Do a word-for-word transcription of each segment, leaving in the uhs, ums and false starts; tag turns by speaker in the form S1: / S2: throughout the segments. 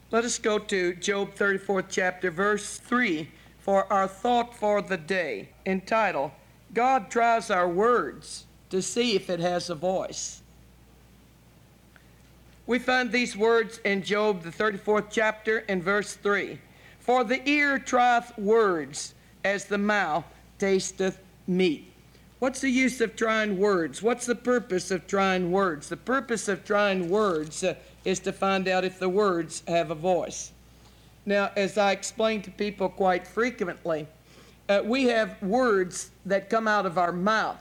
S1: Let us go to Job thirty-fourth chapter, verse three, for our thought for the day, entitled, God Tries Our Words to See If It Has a Voice. We find these words in Job, the thirty-fourth chapter, and verse three. For the ear trieth words, as the mouth tasteth meat. What's the use of trying words? What's the purpose of trying words? The purpose of trying words uh, is to find out if the words have a voice. Now, as I explain to people quite frequently, uh, we have words that come out of our mouth.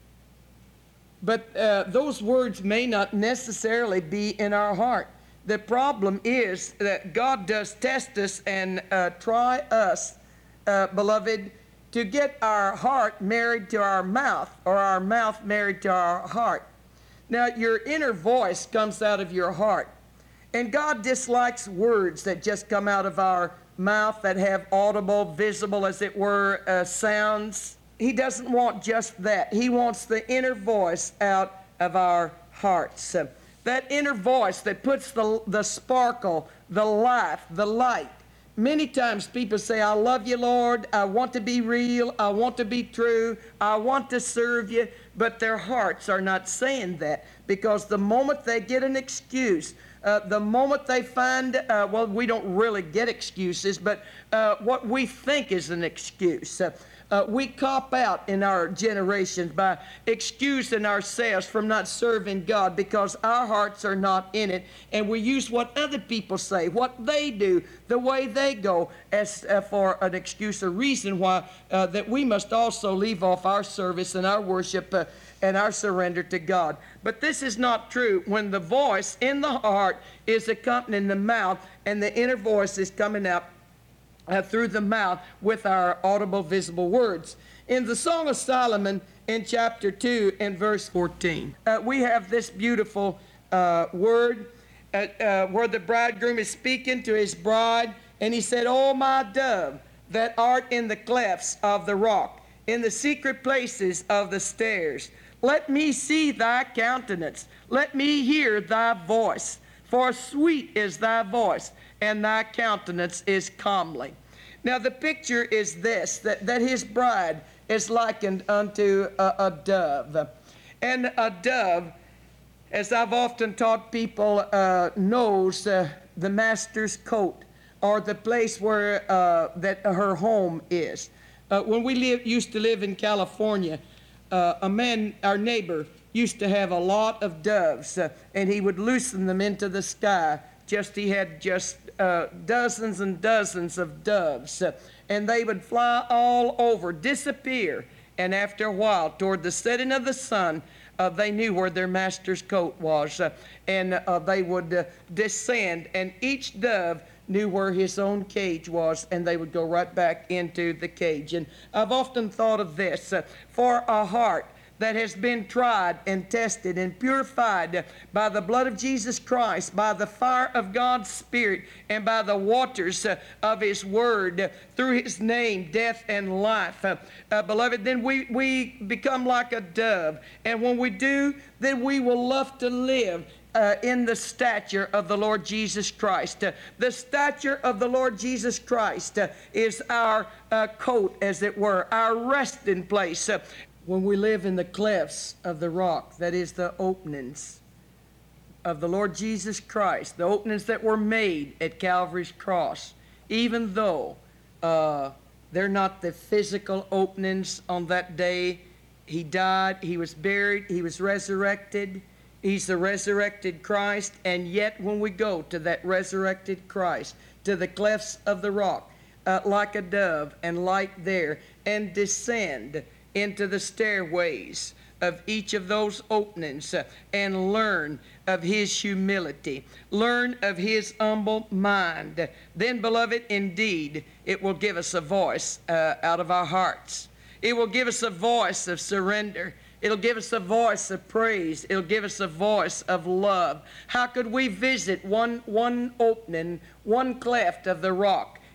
S1: But uh, those words may not necessarily be in our heart. The problem is that God does test us and uh, try us, uh, beloved, to get our heart married to our mouth, or our mouth married to our heart. Now, your inner voice comes out of your heart. And God dislikes words that just come out of our mouth that have audible, visible, as it were, uh, sounds. He doesn't want just that. He wants the inner voice out of our hearts. Uh, that inner voice that puts the, the sparkle, the life, the light. Many times people say, I love you, Lord. I want to be real. I want to be true. I want to serve you. But their hearts are not saying that, because the moment they get an excuse, uh, the moment they find, uh, well, we don't really get excuses, but uh, what we think is an excuse. Uh, Uh, we cop out in our generations by excusing ourselves from not serving God because our hearts are not in it, and we use what other people say, what they do, the way they go, as uh, for an excuse or reason why uh, that we must also leave off our service and our worship uh, and our surrender to God. But this is not true when the voice in the heart is accompanying the mouth, and the inner voice is coming out Uh, through the mouth with our audible, visible words. In the Song of Solomon, in chapter two and verse fourteen, uh, we have this beautiful uh, word uh, uh, where the bridegroom is speaking to his bride, and he said, O my dove, that art in the clefts of the rock, in the secret places of the stairs, let me see thy countenance, let me hear thy voice, for sweet is thy voice, and thy countenance is comely. Now the picture is this, that, that his bride is likened unto a, a dove. And a dove, as I've often taught people, uh, knows uh, the master's coat, or the place where uh, that her home is. Uh, when we live, used to live in California, uh, a man, our neighbor, used to have a lot of doves, uh, and he would loosen them into the sky. Just he had just uh, dozens and dozens of doves, uh, and they would fly all over, disappear, and after a while, toward the setting of the sun, uh, they knew where their master's coat was, uh, and uh, they would uh, descend, and each dove knew where his own cage was, and they would go right back into the cage. And I've often thought of this, uh, for a heart that has been tried and tested and purified by the blood of Jesus Christ, by the fire of God's Spirit, and by the waters uh, of His Word, uh, through His name, death and life. Uh, uh, beloved, then we, we become like a dove. And when we do, then we will love to live Uh, in the stature of the Lord Jesus Christ. Uh, the stature of the Lord Jesus Christ uh, is our uh, coat, as it were, our resting place. Uh, when we live in the clefts of the rock, that is the openings of the Lord Jesus Christ, the openings that were made at Calvary's cross, even though uh, they're not the physical openings on that day. He died, He was buried, He was resurrected. He's the resurrected Christ, and yet when we go to that resurrected Christ, to the clefts of the rock, uh, like a dove, and light there, and descend into the stairways of each of those openings, uh, and learn of His humility, learn of His humble mind, then, beloved, indeed, it will give us a voice uh, out of our hearts. It will give us a voice of surrender. It'll give us a voice of praise. It'll give us a voice of love. How could we visit one, one opening, one cleft of the rock,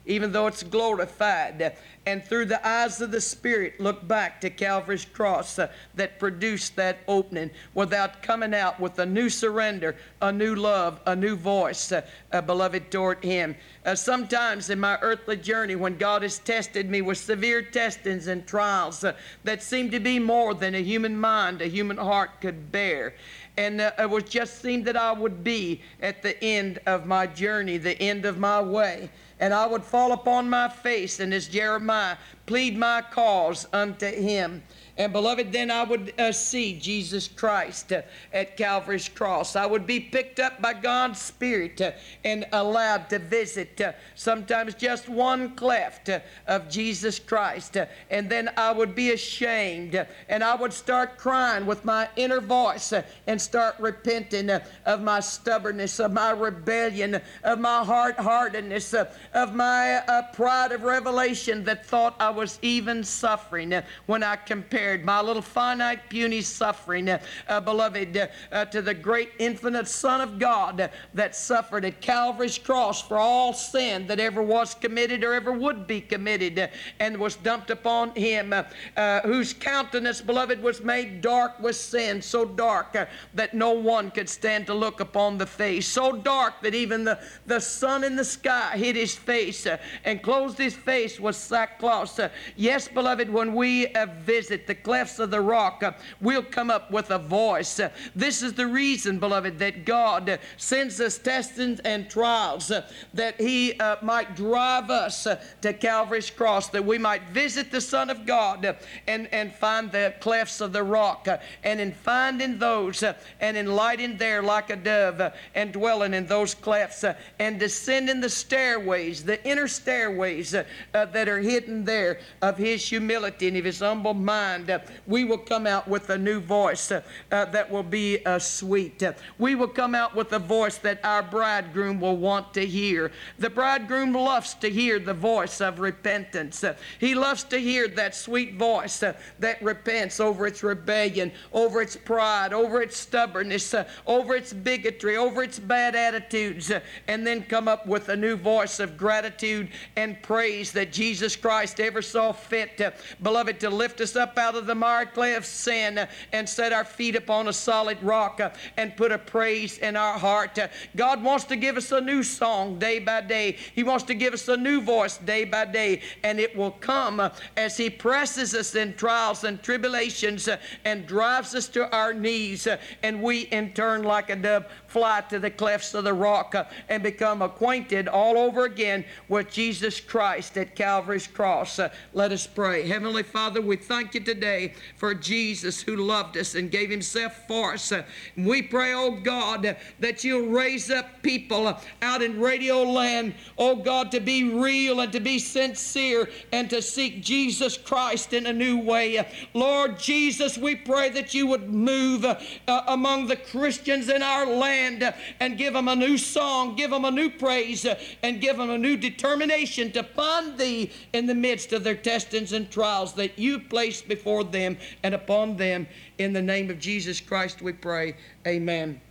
S1: even though it's glorified. And through the eyes of the Spirit, look back to Calvary's cross uh, that produced that opening without coming out with a new surrender, a new love, a new voice, uh, uh, beloved, toward Him. Uh, sometimes in my earthly journey, when God has tested me with severe testings and trials uh, that seemed to be more than a human mind, a human heart could bear, and uh, it was just seemed that I would be at the end of my journey, the end of my way. And I would fall upon my face, and as Jeremiah, plead my cause unto Him. And beloved, then I would uh, see Jesus Christ uh, at Calvary's cross. I would be picked up by God's Spirit uh, and allowed to visit uh, sometimes just one cleft uh, of Jesus Christ. Uh, and then I would be ashamed, uh, and I would start crying with my inner voice uh, and start repenting uh, of my stubbornness, of my rebellion, of my hard-heartedness, uh, of my uh, pride of revelation that thought I was even suffering uh, when I compared my little finite, puny suffering, uh, uh, beloved, uh, uh, to the great infinite Son of God uh, that suffered at Calvary's cross for all sin that ever was committed or ever would be committed, uh, and was dumped upon Him, uh, uh, whose countenance, beloved, was made dark with sin, so dark uh, that no one could stand to look upon the face, so dark that even the, the sun in the sky hid His face uh, and closed His face with sackcloth. Uh, yes, beloved, when we uh, visit the clefts of the rock, uh, we'll come up with a voice. Uh, this is the reason, beloved, that God uh, sends us testings and trials, uh, that He uh, might drive us uh, to Calvary's cross, that we might visit the Son of God uh, and, and find the clefts of the rock, uh, and in finding those uh, and in lighting there like a dove uh, and dwelling in those clefts uh, and descending the stairways, the inner stairways uh, uh, that are hidden there of His humility and of His humble mind. Uh, we will come out with a new voice uh, uh, that will be uh, sweet. Uh, we will come out with a voice that our bridegroom will want to hear. The bridegroom loves to hear the voice of repentance. Uh, he loves to hear that sweet voice uh, that repents over its rebellion, over its pride, over its stubbornness, uh, over its bigotry, over its bad attitudes, uh, and then come up with a new voice of gratitude and praise that Jesus Christ ever saw fit, uh, beloved, to lift us up out of the miry clay of sin uh, and set our feet upon a solid rock uh, and put a praise in our heart. Uh, God wants to give us a new song day by day. He wants to give us a new voice day by day, and it will come uh, as He presses us in trials and tribulations uh, and drives us to our knees, uh, and we in turn like a dove fly to the clefts of the rock uh, and become acquainted all over again with Jesus Christ at Calvary's cross. Uh, let us pray. Heavenly Father, we thank You today for Jesus who loved us and gave Himself for us. Uh, we pray, oh God, uh, that You'll raise up people uh, out in radio land, oh God, to be real and to be sincere and to seek Jesus Christ in a new way. Uh, Lord Jesus, we pray that You would move uh, uh, among the Christians in our land uh, and give them a new song, give them a new praise, uh, and give them a new determination to find Thee in the midst of their testings and trials that You placed before them and upon them. In the name of Jesus Christ we pray. Amen.